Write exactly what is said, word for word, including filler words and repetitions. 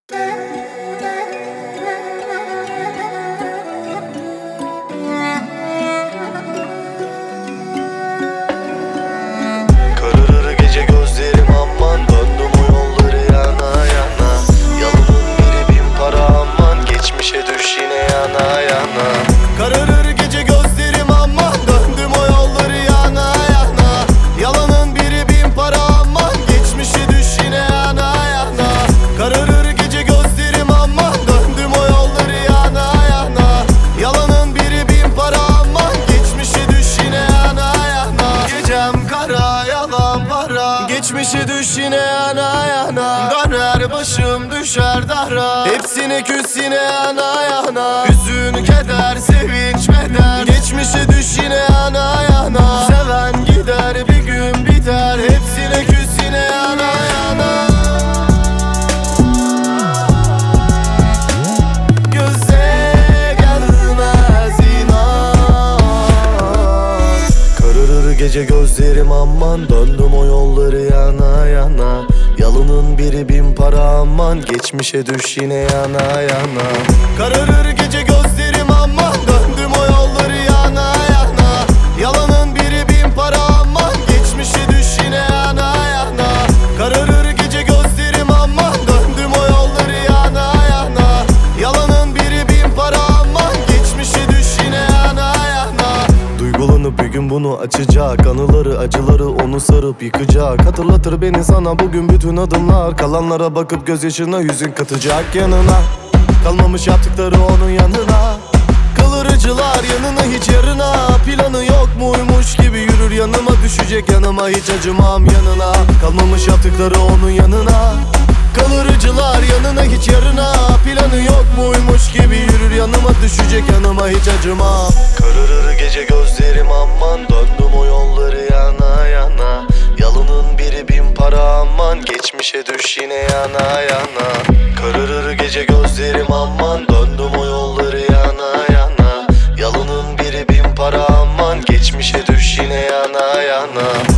Kararır gece gözlerim aman, döndüm o yolları yana yana. Yalanın biri bin para aman, geçmişe düş yine yana yana. Kararır gece gözlerim aman, döndüm o yolları yana yana. Yalanın biri bin para aman, geçmişe düş yine yana yana. Kararır gece gözlerim aman, döndüm o yolları yana yana. Yalanın biri bin para aman, geçmişe düş yine yana yana. Gecem kara, yalan para, geçmişe düş yine yana yana. Döner başım düşer dara, hepsine küs yine yana yana. Hüzün, keder, sevinç, beder, geçmişe düş yine yana yana. Seven gider bir gün biter, hepsine küs yine yana yana. Göze gelmez inan. Kararır gece gözlerim aman, döndüm o yolları yana yana. Yalanın biri bin para aman, geçmişe düş yine yana yana. Kararır gece gözlerim aman, döndüm o yolları yana yana. Yalanın biri bin para aman, geçmişe düş yine yana yana. Kararır gece gözlerim aman, döndüm o yolları yana yana. Yalanın biri bin para aman, geçmişe düş yine yana yana. Duygulanıp bir gün bunu açacak, anıları acıları onu sarıp yıkacak. Hatırlatır beni sana bugün bütün adımlar, kalanlara bakıp gözyaşına yüzün katacak yanına. Kalmamış yaptıkları onun yanına. Kalır acılar yanına hiç yarına. Planı yok muymuş gibi yürür yanıma, düşecek yanıma hiç acımam yanına. Kalmamış yaptıkları onun yanına. Kalır acılar yanına hiç yarına. Planı yok muymuş gibi yürür yanıma, düşecek yanıma hiç acımam. Kararır gece gözlerim aman, döndüm o yolları yana yana. Yalanın biri bin para aman, geçmişe düş yine yana yana. Kararır gece gözlerim aman, döndüm o yolları yana yana. Yalanın biri bin para aman, geçmişe düş yine yana yana.